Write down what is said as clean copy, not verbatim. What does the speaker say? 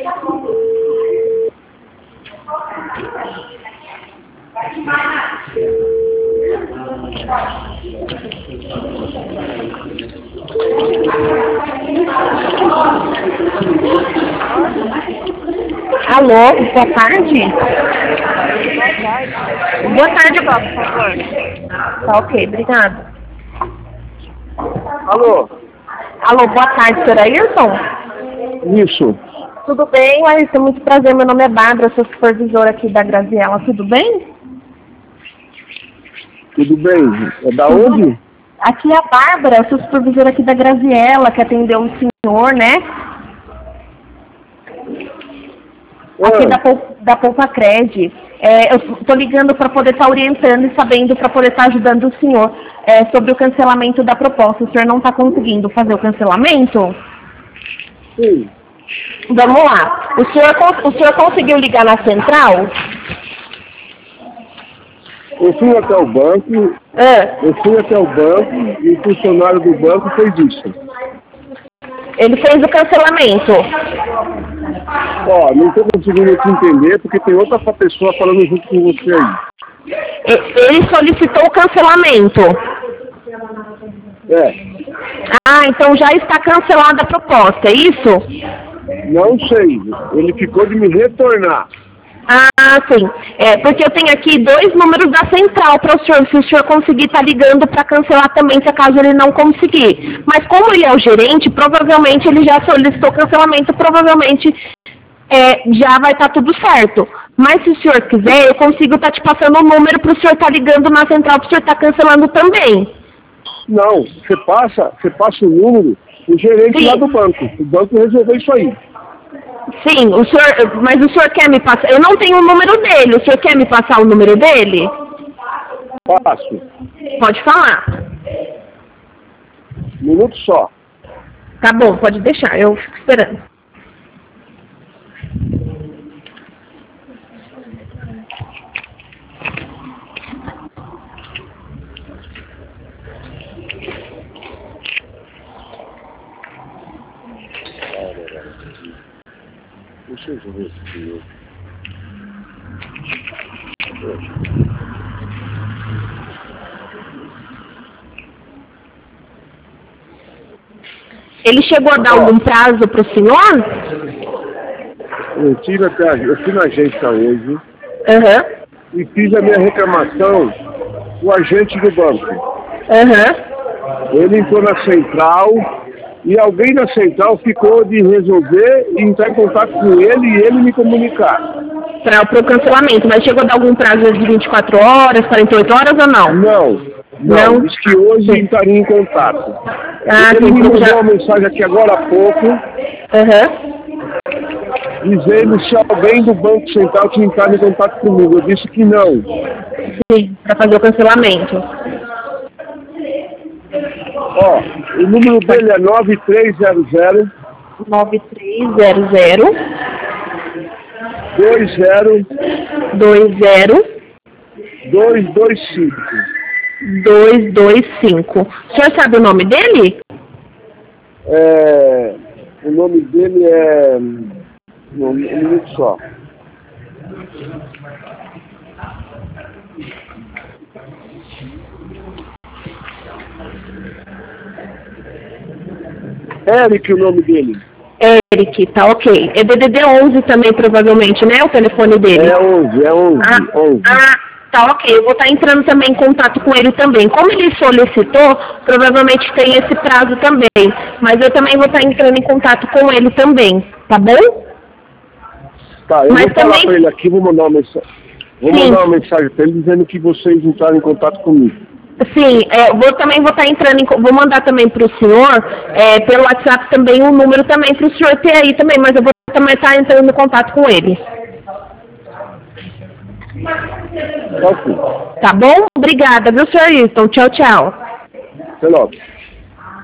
Alô, boa tarde. Boa tarde, por favor. Tá ok, obrigada. Alô? Alô, boa tarde, senhor Ayrton? Isso. Tudo bem, Ayrton? Muito prazer, meu nome é Bárbara, sou supervisora aqui da Graziella, tudo bem? Tudo bem? É da onde? Aqui é a Bárbara, sou supervisora aqui da Graziella, que atendeu o senhor, né? Aqui da Poupa Cred. Eu estou ligando para poder estar orientando e sabendo, para poder estar ajudando o senhor sobre o cancelamento da proposta. O senhor não está conseguindo fazer o cancelamento? Sim. Vamos lá. O senhor conseguiu ligar na central? Eu fui até o banco, e o funcionário do banco fez isso. Ele fez o cancelamento. Ó, não estou conseguindo te entender porque tem outra pessoa falando junto com você aí. Ele solicitou o cancelamento. Ah, então já está cancelada a proposta, é isso? Não sei. Ele ficou de me retornar. Ah, sim. Porque eu tenho aqui 2 números da central para o senhor, se o senhor conseguir estar ligando para cancelar também, se acaso ele não conseguir. Mas como ele é o gerente, provavelmente ele já solicitou cancelamento, provavelmente já vai estar tudo certo. Mas se o senhor quiser, eu consigo estar te passando o número para o senhor estar ligando na central para o senhor estar cancelando também. Não, você passa o número do gerente lá do banco. O banco resolveu isso aí. Sim, mas o senhor quer me passar? Eu não tenho o número dele, o senhor quer me passar o número dele? Passo. Pode falar. Minuto só. Tá bom, pode deixar, eu fico esperando. Deixa eu ver aqui. Ele chegou a dar algum prazo para o senhor? Eu fui na agência hoje Aham. e fiz a minha reclamação com o agente do banco. Aham. Ele entrou na central e alguém na central ficou de resolver e entrar em contato com ele e ele me comunicar. Para o cancelamento, mas chegou a dar algum prazo de 24 horas, 48 horas ou não? Não. Diz que hoje entraria em contato. Ele me mandou uma mensagem aqui agora há pouco, dizendo se alguém do Banco Central tinha entrado em contato comigo. Eu disse que não. Sim, para fazer o cancelamento. Ó, o número dele é 9300 20 225. 225. O senhor sabe o nome dele? O nome dele é... Um minuto só. Eric, o nome dele. Eric, tá ok. É DDD 11 também, provavelmente, né? O telefone dele. É 11. Tá ok. Eu vou estar entrando também em contato com ele também. Como ele solicitou, provavelmente tem esse prazo também. Mas eu também vou estar entrando em contato com ele também, tá bom? Tá, eu vou falar pra ele aqui, vou mandar uma mensagem. Mandar uma mensagem pra ele dizendo que vocês entraram em contato comigo. Sim, também vou estar entrando vou mandar também para o senhor, pelo WhatsApp também, um número também para o senhor ter aí também, mas eu vou também estar entrando em contato com ele. Ok. Tá bom? Obrigada, viu, senhor Ayrton? Tchau, tchau. Até logo.